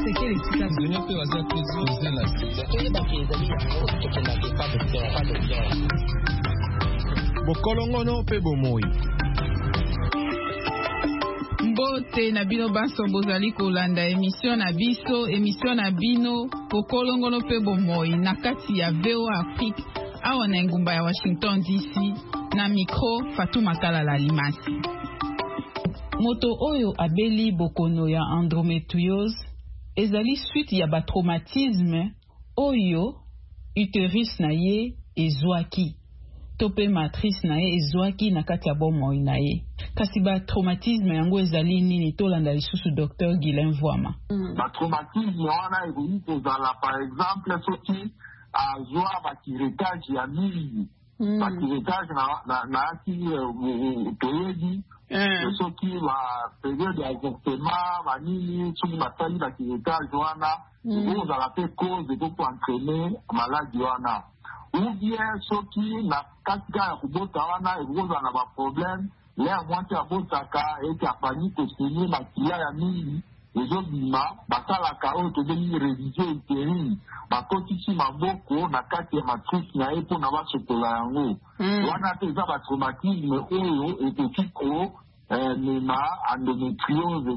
respecter les titres. Nous peut avoir posé la Bokolongono pe bomoi. Mbote na bino baso bozali kolanda émission na bino Bokolongono pe bomoi na kati ya VOA Afrique awa na ngumba ya Washington DC na micro Fatou Makala Limasi. Moto oyo abeli bokono ya endométriose ezali suite ya traumatisme oyo utérus na ye ezwaki tope matrice na ye ezwaki na kati ya bomoi na ye. Kasi traumatisme yango ezali nini tolanda lisusu Dr Guilain Vuama. Traumatisme wana ezali kozala par exemple soki azwa kiretage ya mingi kiretage na aki toyebi soki période ya avortement banini soki basali kiretage wana ozala pe cause ekoko entraîner maladie wana ou bien soki na kati ya kubota wana ekozala na baproblème lea mwasi abotaka ete apani kosenye makila ya mingi ezobima basalaka oyo tobengi révision utérine bakotisi maboko na kati ya matrice na ye mpona basokola yango wana te eza batraumatisme oyo ekoki mema endométriose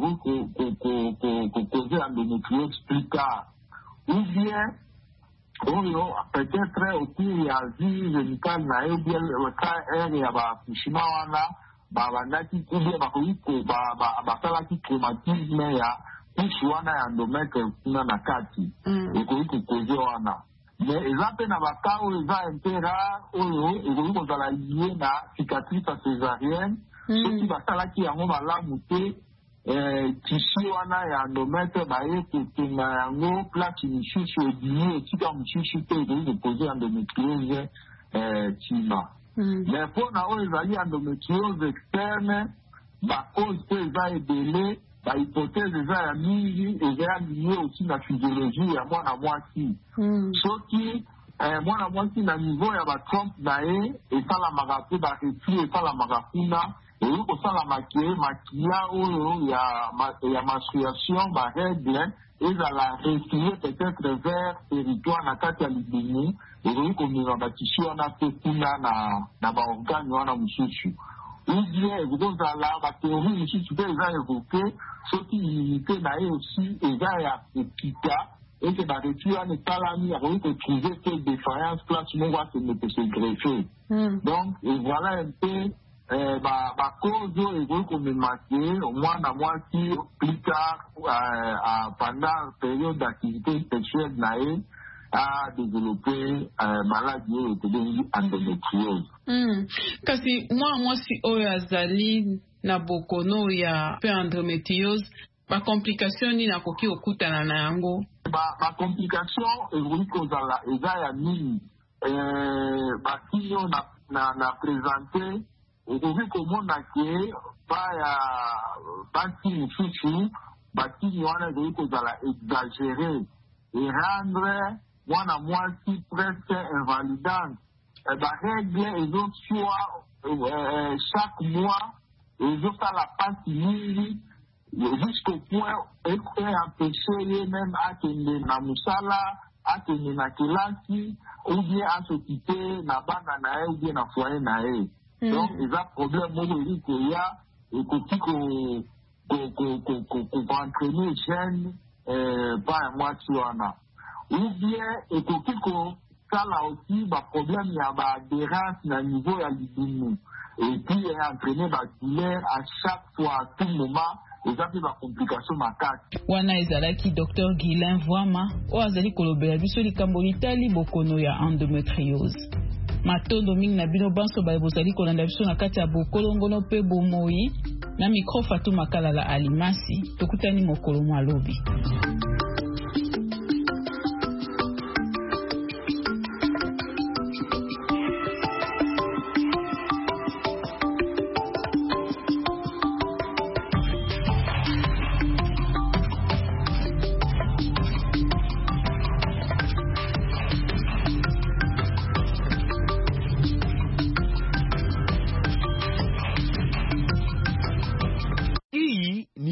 kokoze endométriose plus tard ou bien oyo peut-être au cours ya vie génitale na ye ou bien ere ya bakushima wana babandaki kubie basalaki traumatisme ya couche wana ya endomètre kuna na kati ekoki kokoze wana mais eza mpe na baka oyo eza mpe rare oyo ekoki kozala lie na cicatrice ya césarienne soki basalaki yango malamu te tissu wana ya endomètre baye kotenga yango place misusu ebimi esika mosusu te ekoki kokoze endométriose tima mais mpona oyo ezali endométriose externe bacause mpe eza ebele bahypothèse eza ya mingi eza ya lié aussi na physiologie ya mwana mwasi soki mwana mwasi na niveau ya batrompe na ye esalamaka mpe bareflux esalamaka kuna eyi kosalama ke makila oyo ya menstruation barègle ezala reflue peut-être vers territoire na kati ya libumu ekoki komema batissu wana mpe kuna na baorgane wana mosusu ou bien ekozala bathéorie mosusu mpe eza évoke soki immunité na ye aussi eza ya kokita ete bareflux wana esalami akoki kotrouve te défaillance place moko akende ko se greffe donc voilà un peu bacause oyo ekoki komema ke mwana mwasi plus tard pendant période d'activité sexuelle na ye a développé maladie oyo tobengi endométriose. Kasi mwasi oyo azali na bokono ya pe endométriose bacomplication nini akoki okutana na yango? Bacomplication ekoki kozala eza ya mingi basino na présente okoki komona ke basi mosusu batini wana ekoki kozala exagéré erendre mwana mwasi presque invalidante barègle ezosua chaque mois ezosala pasi mingi jusqu'au point empêche ye même akende na mosala akende na kelasi ou bien asokipe na bana na ye ou bien na foyer na ye donc eza problème moko ezi koya ekoki koentraîner jeune pa ya mwasi wana ou bien ekoki kosala aussi baproblème ya baadhérence na niveau ya libumu et puis entraîner badouleur à chaque fois à tout moment eza mpe bacomplication makasi wana ezalaki Dr Guilain Vuama oyo azali kolobela biso likambo litali bokono ya endométriose. Matondo mingi na bino banso baye bozali kolanda biso na kati ya bokolongono pe bomoi na micro Fatou Makala Alimasi tokutani mokolo mwa lobi.